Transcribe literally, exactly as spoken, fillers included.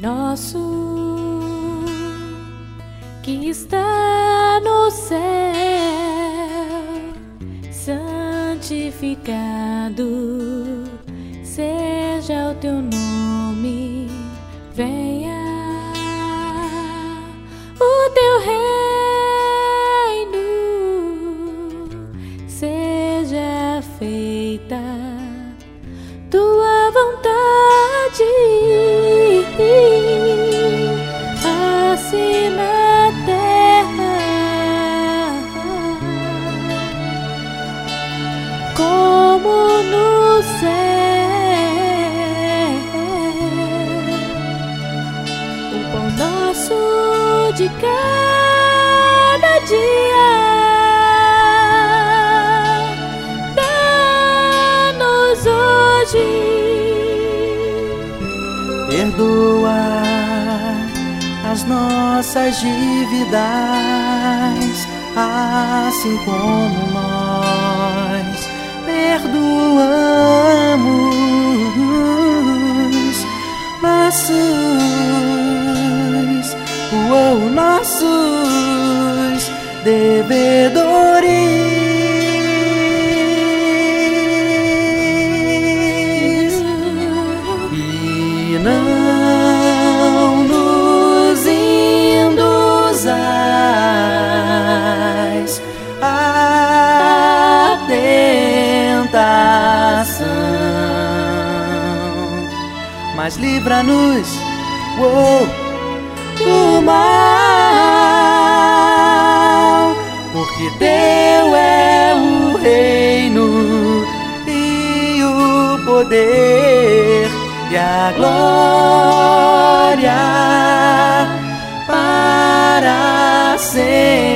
Nosso que está no céu, santificado seja o teu nome, venha o teu reino, seja feita tua vontade, assim na terra como no céu. O pão nosso de cada dia dá-nos hoje. Perdoa as nossas dívidas, assim como nós perdoamos nossos, oh, nossos devedores. E não nos induzas à tentação, mas livra-nos, oh, do mal, porque teu é o reino e o poder e a glória para sempre.